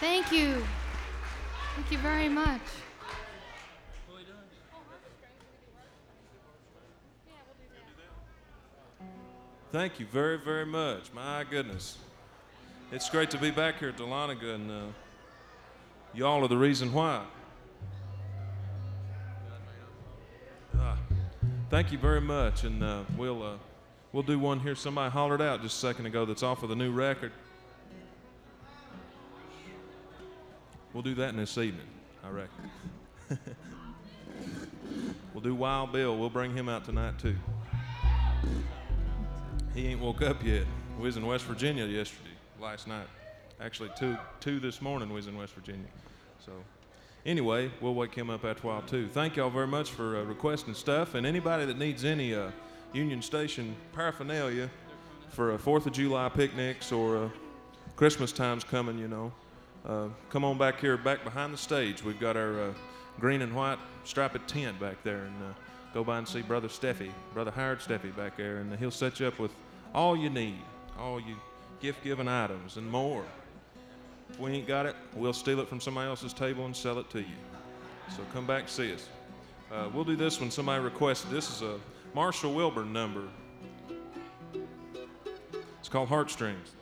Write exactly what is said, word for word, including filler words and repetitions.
Thank you. Thank you very much. Thank you very, very much. My goodness. It's great to be back here at Dahlonega, and uh, y'all are the reason why. Ah, thank you very much, and uh, we'll uh, we'll do one here. Somebody hollered out just a second ago that's off of the new record. We'll do that in this evening, I reckon. We'll do Wild Bill. We'll bring him out tonight too. He ain't woke up yet. We was in West Virginia yesterday, last night. Actually, two, two this morning we was in West Virginia. So, anyway, we'll wake him up after a while too. Thank y'all very much for uh, requesting stuff. And anybody that needs any uh, Union Station paraphernalia for uh, fourth of July picnics or uh, Christmas time's coming, you know, uh, come on back here, back behind the stage. We've got our uh, green and white striped tent back there, and uh, go by and see Brother Steffi, Brother Howard Steffi back there, and he'll set you up with all you need, all you gift-giving items and more. If we ain't got it, we'll steal it from somebody else's table and sell it to you. So come back and see us. Uh, we'll do this when somebody requested. This is a Marshall Wilburn number. It's called Heartstrings.